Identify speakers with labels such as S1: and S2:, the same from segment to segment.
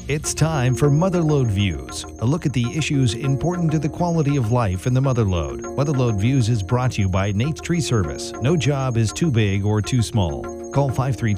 S1: It's time for Motherlode Views, a look at the issues important to the quality of life in the Motherlode. Motherlode Views is brought to you by Nate's Tree Service. No job is too big or too small. Call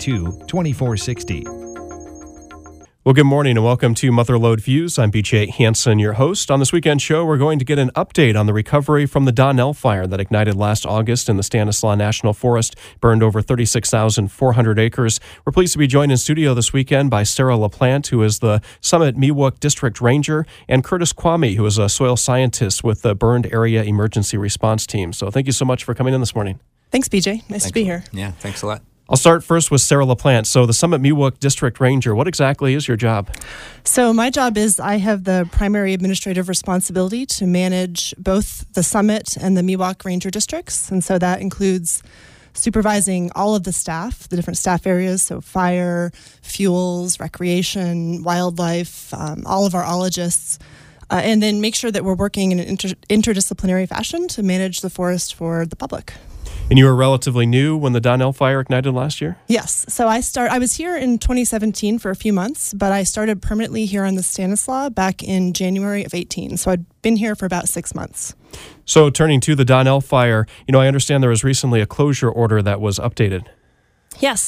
S1: 532-2460.
S2: Well, good morning and welcome to Motherlode Views. I'm BJ Hansen, your host. On this weekend show, we're going to get an update on the recovery from the Donnell fire that ignited last August in the Stanislaus National Forest, burned over 36,400 acres. We're pleased to be joined in studio this weekend by Sarah LaPlante, who is the Summit Miwok District Ranger, and Curtis Kwame, who is a soil scientist with the Burned Area Emergency Response Team. So thank you so much for coming in this morning.
S3: Thanks, BJ. Nice to be here.
S4: Yeah, thanks a lot.
S2: I'll start first with Sarah LaPlante. So the Summit Miwok District Ranger, what exactly is your job?
S3: So my job is I have the primary administrative responsibility to manage both the Summit and the Miwok Ranger districts. And so that includes supervising all of the staff, the different staff areas, so fire, fuels, recreation, wildlife, all of our ologists, and then make sure that we're working in an interdisciplinary fashion to manage the forest for the public.
S2: And you were relatively new when the Donnell fire ignited last year?
S3: Yes. So I was here in 2017 for a few months, but I started permanently here on the Stanislaus back in January of 18. So I'd been here for about 6 months.
S2: So turning to the Donnell fire, I understand there was recently a closure order that was updated.
S3: Yes.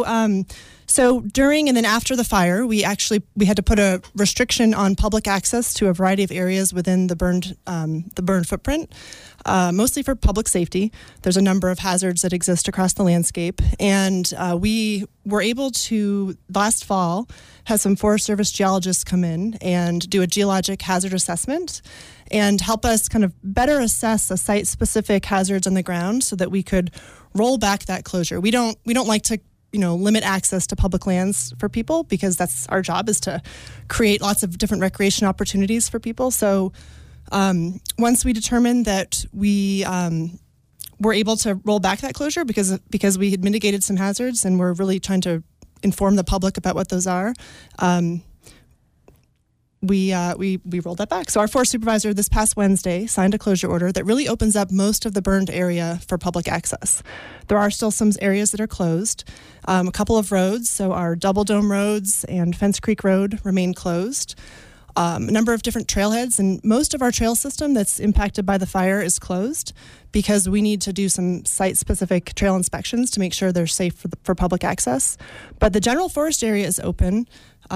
S3: So during and then after the fire, we had to put a restriction on public access to a variety of areas within the burned footprint, mostly for public safety. There's a number of hazards that exist across the landscape, and we were able to last fall have some Forest Service geologists come in and do a geologic hazard assessment and help us kind of better assess the site-specific hazards on the ground so that we could roll back that closure. We don't like to limit access to public lands for people because that's our job, is to create lots of different recreation opportunities for people. So once we determined that we were able to roll back that closure because we had mitigated some hazards and we're really trying to inform the public about what those are, we rolled that back. So our forest supervisor this past Wednesday signed a closure order that really opens up most of the burned area for public access. There are still some areas that are closed. A couple of roads, so our Double Dome roads and Fence Creek Road remain closed. A number of different trailheads, and most of our trail system that's impacted by the fire is closed because we need to do some site-specific trail inspections to make sure they're safe for public access. But the general forest area is open.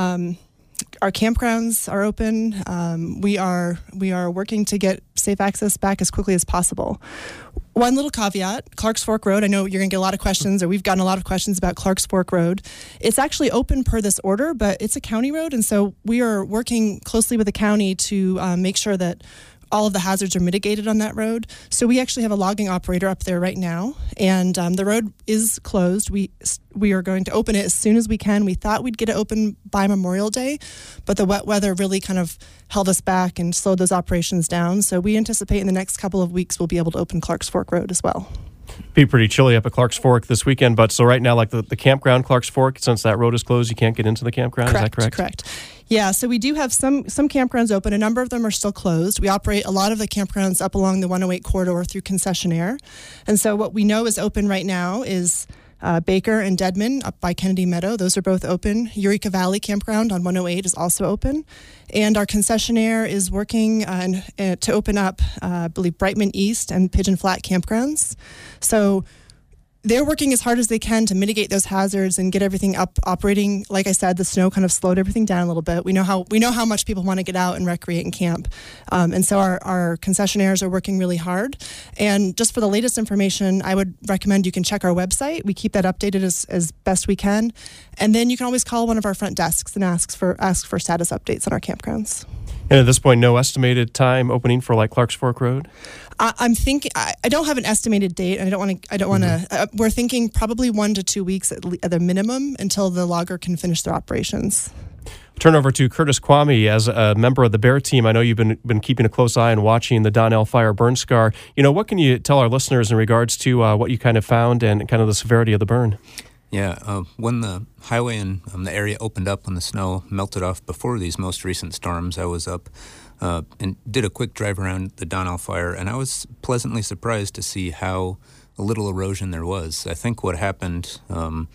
S3: Our campgrounds are open. We are working to get safe access back as quickly as possible. One little caveat, Clarks Fork Road, I know you're going to get a lot of questions, or we've gotten a lot of questions about Clarks Fork Road. It's actually open per this order, but it's a county road, and so we are working closely with the county to make sure that all of the hazards are mitigated on that road. So we actually have a logging operator up there right now, and the road is closed. We are going to open it as soon as we can. We thought we'd get it open by Memorial Day, but the wet weather really kind of held us back and slowed those operations down. So we anticipate in the next couple of weeks we'll be able to open Clarks Fork Road as well.
S2: Be pretty chilly up at Clarks Fork this weekend, but so right now, like the campground Clarks Fork, since that road is closed, you can't get into the campground.
S3: Correct,
S2: is that correct?
S3: Correct. Yeah, so we do have some campgrounds open. A number of them are still closed. We operate a lot of the campgrounds up along the 108 corridor through Concessionaire. And so what we know is open right now is Baker and Deadman up by Kennedy Meadow. Those are both open. Eureka Valley Campground on 108 is also open. And our Concessionaire is working to open up, I believe, Brightman East and Pigeon Flat campgrounds. So they're working as hard as they can to mitigate those hazards and get everything up operating. Like I said, the snow kind of slowed everything down a little bit. We know how much people want to get out and recreate and camp. And so our concessionaires are working really hard. And just for the latest information, I would recommend you can check our website. We keep that updated as best we can. And then you can always call one of our front desks and ask for status updates on our campgrounds.
S2: And at this point, no estimated time opening for like Clarks Fork Road?
S3: I'm thinking, I don't have an estimated date, and I don't want to, we're thinking probably 1 to 2 weeks at the minimum until the logger can finish their operations.
S2: Turn over to Curtis Kwame. As a member of the Bear team, I know you've been keeping a close eye and watching the Donnell fire burn scar. What can you tell our listeners in regards to what you kind of found and kind of the severity of the burn?
S4: Yeah, when the highway and the area opened up when the snow melted off before these most recent storms, I was up and did a quick drive around the Donnell fire, and I was pleasantly surprised to see how little erosion there was. I think what happened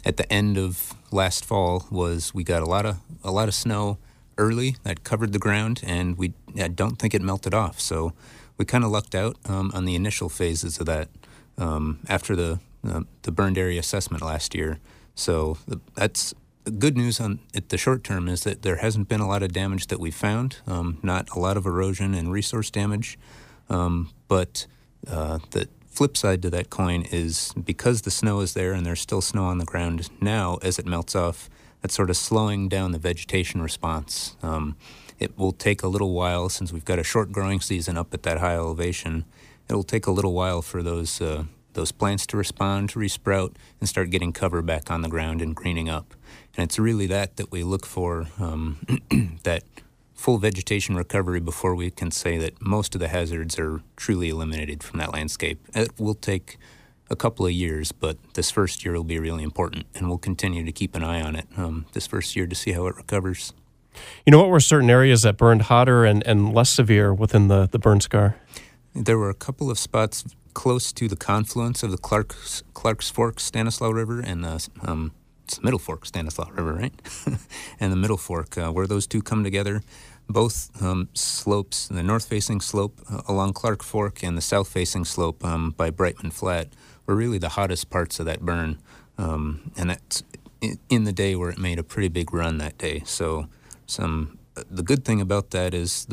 S4: at the end of last fall was we got a lot of snow early that covered the ground, and I don't think it melted off. So we kind of lucked out on the initial phases of that after the burned area assessment last year. So that's good news on it. The short term is that there hasn't been a lot of damage that we've found, not a lot of erosion and resource damage. But the flip side to that coin is because the snow is there and there's still snow on the ground now, as it melts off, that's sort of slowing down the vegetation response. It will take a little while, since we've got a short growing season up at that high elevation. It'll take a little while for those plants to respond, to resprout, and start getting cover back on the ground and greening up. And it's really that we look for, that full vegetation recovery before we can say that most of the hazards are truly eliminated from that landscape. It will take a couple of years, but this first year will be really important, and we'll continue to keep an eye on it this first year to see how it recovers.
S2: What were certain areas that burned hotter and less severe within the burn scar?
S4: There were a couple of spots close to the confluence of the Clark's Fork Stanislaus River and it's the Middle Fork Stanislaus River, right? And the Middle Fork, where those two come together. Both slopes, the north-facing slope along Clark Fork and the south-facing slope by Brightman Flat, were really the hottest parts of that burn. And that's in the day where it made a pretty big run that day. So the good thing about that is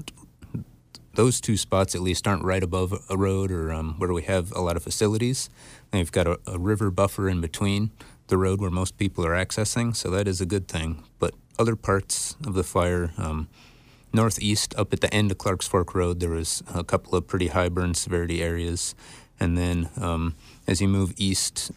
S4: those two spots at least aren't right above a road or where we have a lot of facilities. They've got a river buffer in between the road where most people are accessing, so that is a good thing. But other parts of the fire, northeast up at the end of Clark's Fork Road, there was a couple of pretty high burn severity areas. And then as you move east,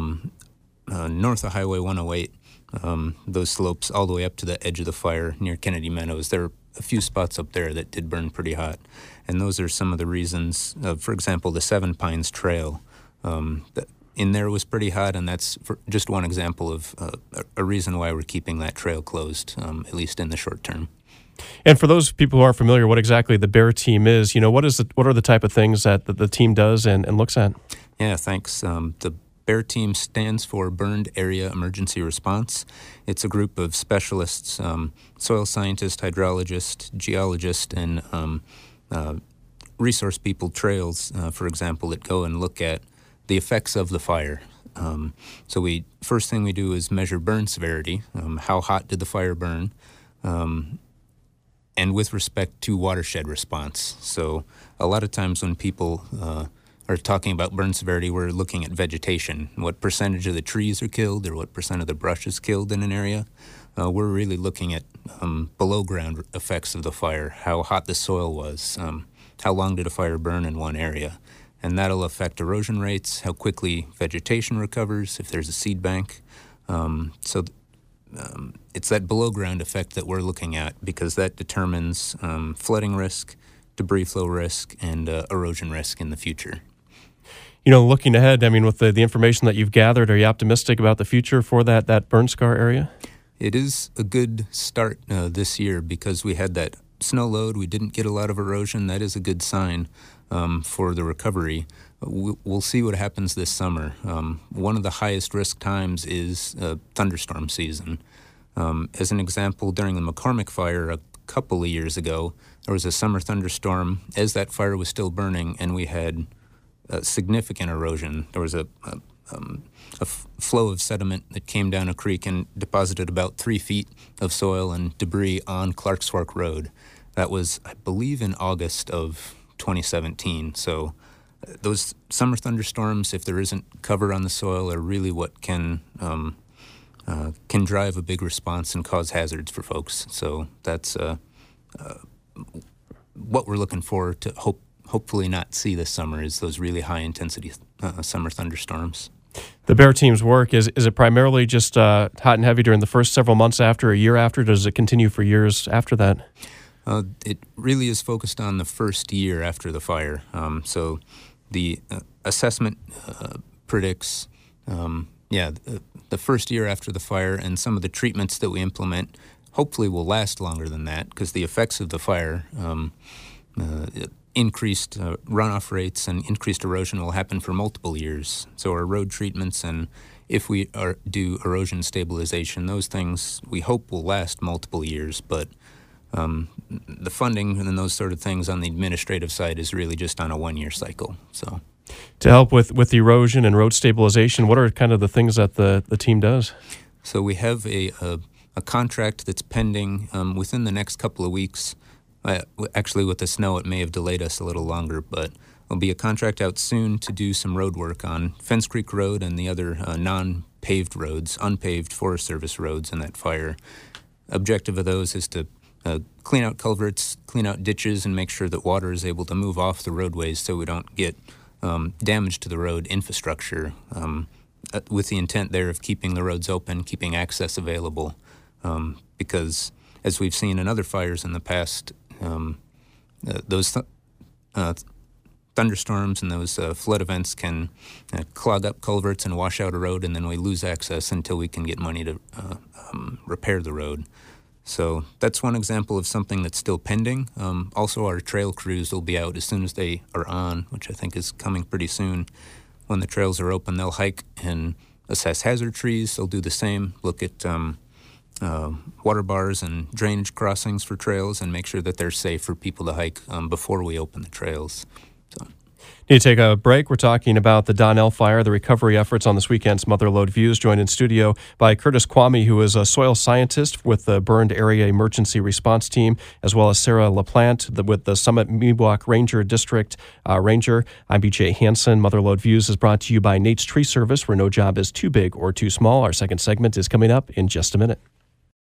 S4: north of Highway 108, those slopes all the way up to the edge of the fire near Kennedy Meadows, there are a few spots up there that did burn pretty hot. And those are some of the reasons, for example, the Seven Pines Trail, that in there was pretty hot, and that's just one example of a reason why we're keeping that trail closed, at least in the short term.
S2: And for those people who aren't familiar what exactly the BEAR team is, what are the type of things that the team does and looks at?
S4: Yeah, thanks. The BEAR team stands for Burned Area Emergency Response. It's a group of specialists, soil scientists, hydrologists, geologists, and resource people, trails, for example, that go and look at the effects of the fire. So first thing we do is measure burn severity. How hot did the fire burn? And with respect to watershed response. So a lot of times when people are talking about burn severity, we're looking at vegetation, what percentage of the trees are killed or what percent of the brush is killed in an area. We're really looking at below ground effects of the fire, how hot the soil was, how long did a fire burn in one area. And that'll affect erosion rates, how quickly vegetation recovers, if there's a seed bank. It's that below ground effect that we're looking at because that determines flooding risk, debris flow risk, and erosion risk in the future.
S2: Looking ahead, with the information that you've gathered, are you optimistic about the future for that burn scar area?
S4: It is a good start this year because we had that snow load. We didn't get a lot of erosion. That is a good sign for the recovery. We'll see what happens this summer. One of the highest risk times is thunderstorm season. As an example, during the McCormick fire a couple of years ago, there was a summer thunderstorm as that fire was still burning, and we had significant erosion. There was a flow of sediment that came down a creek and deposited about 3 feet of soil and debris on Clark's Fork Road. That was, I believe, in August of 2017. So those summer thunderstorms, if there isn't cover on the soil, are really what can drive a big response and cause hazards for folks. So that's what we're looking for to hopefully not see this summer is those really high intensity summer thunderstorms.
S2: The BEAR team's work, is it primarily just hot and heavy during the first several months after, a year after? Does it continue for years after that?
S4: It really is focused on the first year after the fire. So the assessment predicts, the first year after the fire, and some of the treatments that we implement hopefully will last longer than that because the effects of the fire, increased runoff rates and increased erosion will happen for multiple years. So our road treatments and if we do erosion stabilization, those things we hope will last multiple years, but the funding and those sort of things on the administrative side is really just on a 1-year cycle. So,
S2: to help with the erosion and road stabilization, what are kind of the things that the team does?
S4: So we have a contract that's pending within the next couple of weeks. Actually, with the snow, it may have delayed us a little longer, but there'll be a contract out soon to do some road work on Fence Creek Road and the other non-paved roads, unpaved Forest Service roads in that fire. Objective of those is to clean out culverts, clean out ditches, and make sure that water is able to move off the roadways so we don't get damage to the road infrastructure, with the intent there of keeping the roads open, keeping access available, because as we've seen in other fires in the past, those thunderstorms and those flood events can clog up culverts and wash out a road, and then we lose access until we can get money to repair the road. So that's one example of something that's still pending. Also, our trail crews will be out as soon as they are on, which I think is coming pretty soon. When the trails are open, they'll hike and assess hazard trees. They'll do the same, look at water bars and drainage crossings for trails and make sure that they're safe for people to hike before we open the trails. So.
S2: Need to take a break. We're talking about the Donnell Fire, the recovery efforts on this weekend's Mother Lode Views, joined in studio by Curtis Kwame, who is a soil scientist with the Burned Area Emergency Response Team, as well as Sarah LaPlante with the Summit Miwok Ranger District Ranger. I'm BJ Hansen. Mother Lode Views is brought to you by Nate's Tree Service, where no job is too big or too small. Our second segment is coming up in just a minute.